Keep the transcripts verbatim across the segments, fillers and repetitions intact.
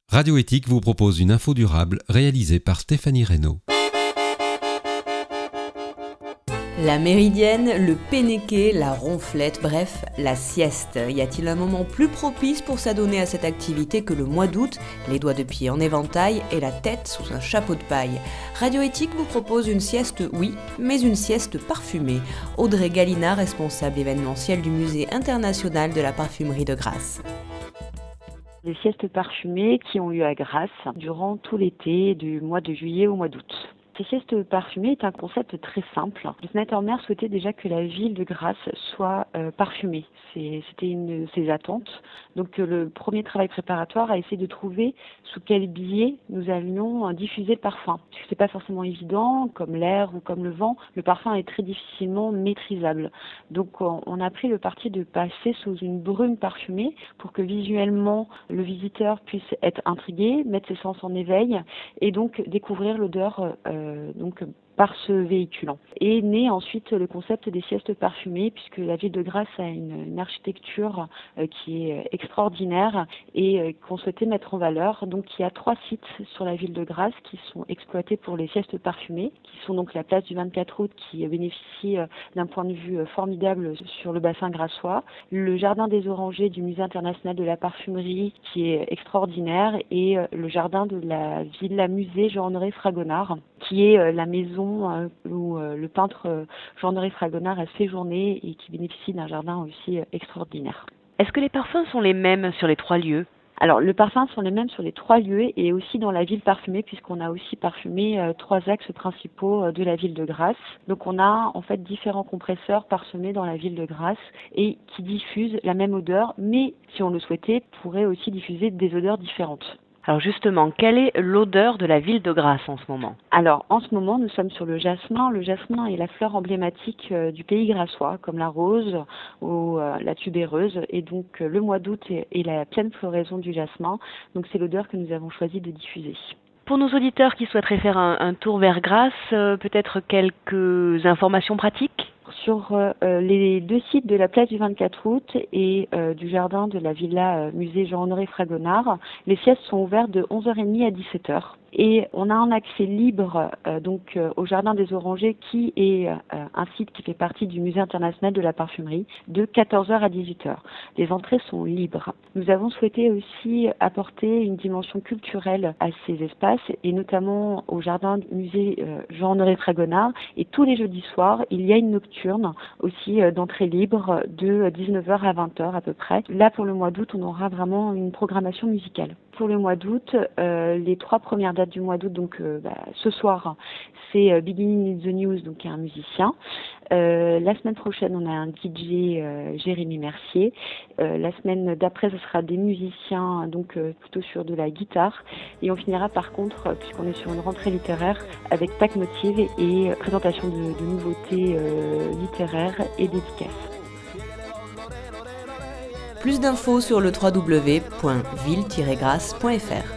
Radio Éthique vous propose une info durable réalisée par Stéphanie Reynaud. La méridienne, le pénéqué, la ronflette, bref, la sieste. Y a-t-il un moment plus propice pour s'adonner à cette activité que le mois d'août, les doigts de pied en éventail et la tête sous un chapeau de paille? Radio Éthique vous propose une sieste, oui, mais une sieste parfumée. Audrey Galina, responsable événementiel du Musée international de la parfumerie de Grasse. Des siestes parfumées qui ont lieu à Grasse durant tout l'été, du mois de juillet au mois d'août. Ces siestes parfumées est un concept très simple. Le sénateur maire souhaitait déjà que la ville de Grasse soit euh, parfumée. C'est, c'était une de ses attentes. Donc euh, le premier travail préparatoire a essayé de trouver sous quel biais nous allions euh, diffuser le parfum. Parce que c'est pas forcément évident, comme l'air ou comme le vent, le parfum est très difficilement maîtrisable. Donc on, on a pris le parti de passer sous une brume parfumée pour que visuellement le visiteur puisse être intrigué, mettre ses sens en éveil et donc découvrir l'odeur euh, donc par ce véhiculant. Et né ensuite le concept des siestes parfumées, puisque la ville de Grasse a une, une architecture euh, qui est extraordinaire et euh, qu'on souhaitait mettre en valeur. Donc il y a trois sites sur la ville de Grasse qui sont exploités pour les siestes parfumées, qui sont donc la place du vingt-quatre août qui bénéficie euh, d'un point de vue euh, formidable sur le bassin grassois, le jardin des Orangers du Musée international de la parfumerie qui est extraordinaire et euh, le jardin de la Villa Musée Jean-Honoré Fragonard qui est euh, la maison où le peintre Jean-Honoré Fragonard a séjourné et qui bénéficie d'un jardin aussi extraordinaire. Est-ce que les parfums sont les mêmes sur les trois lieux ? Alors, les parfums sont les mêmes sur les trois lieux et aussi dans la ville parfumée, puisqu'on a aussi parfumé euh, trois axes principaux euh, de la ville de Grasse. Donc, on a en fait différents compresseurs parsemés dans la ville de Grasse et qui diffusent la même odeur, mais si on le souhaitait, pourraient aussi diffuser des odeurs différentes. Alors justement, quelle est l'odeur de la ville de Grasse en ce moment ? Alors en ce moment, nous sommes sur le jasmin. Le jasmin est la fleur emblématique euh, du pays grassois, comme la rose ou euh, la tubéreuse. Et donc euh, le mois d'août est, est la pleine floraison du jasmin. Donc c'est l'odeur que nous avons choisi de diffuser. Pour nos auditeurs qui souhaiteraient faire un, un tour vers Grasse, euh, peut-être quelques informations pratiques ? Sur euh, les deux sites de la place du vingt-quatre août et euh, du jardin de la Villa euh, Musée Jean-Honoré Fragonard, les siestes sont ouvertes de onze heures trente à dix-sept heures. Et on a un accès libre euh, donc euh, au Jardin des Orangers qui est euh, un site qui fait partie du Musée international de la parfumerie de quatorze heures à dix-huit heures. Les entrées sont libres. Nous avons souhaité aussi apporter une dimension culturelle à ces espaces et notamment au Jardin du Musée euh, Jean-Honoré Fragonard. Et tous les jeudis soirs, il y a une nocturne aussi euh, d'entrée libre de dix-neuf heures à vingt heures à peu près. Là, pour le mois d'août, on aura vraiment une programmation musicale. Pour le mois d'août, euh, les trois premières dates du mois d'août, donc euh, bah, ce soir, c'est euh, Beginning in the News, donc un musicien. Euh, la semaine prochaine, on a un D J, euh, Jérémy Mercier. Euh, la semaine d'après, ce sera des musiciens, donc euh, plutôt sur de la guitare. Et on finira par contre, puisqu'on est sur une rentrée littéraire, avec Pâques Motive et euh, présentation de, de nouveautés euh, littéraires et dédicaces. Plus d'infos sur le w w w point ville tiret grasse point f r.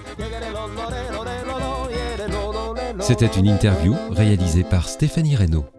C'était une interview réalisée par Stéphanie Reynaud.